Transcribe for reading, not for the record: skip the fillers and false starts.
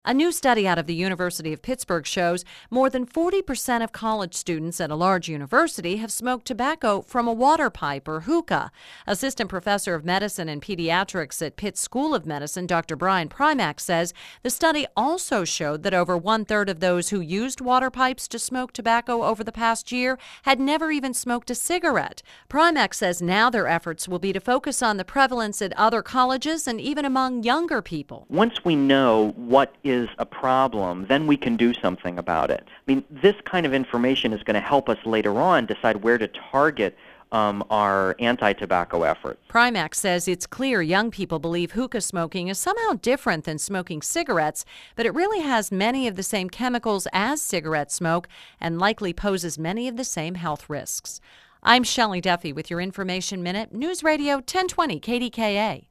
A new study out of the University of Pittsburgh shows more than 40% of college students at a large university have smoked tobacco from a water pipe or hookah. Assistant professor of medicine and pediatrics at Pitt School of Medicine, Dr. Brian Primack, says the study also showed that over one-third of those who used water pipes to smoke tobacco over the past year had never even smoked a cigarette. Primack says now their efforts will be to focus on the prevalence at other colleges and even among younger people. Once we know what is a problem, then we can do something about it. I mean, this kind of information is going to help us later on decide where to target our anti-tobacco efforts. Primack says it's clear young people believe hookah smoking is somehow different than smoking cigarettes, but it really has many of the same chemicals as cigarette smoke and likely poses many of the same health risks. I'm Shelley Duffy with your Information Minute, News Radio 1020 KDKA.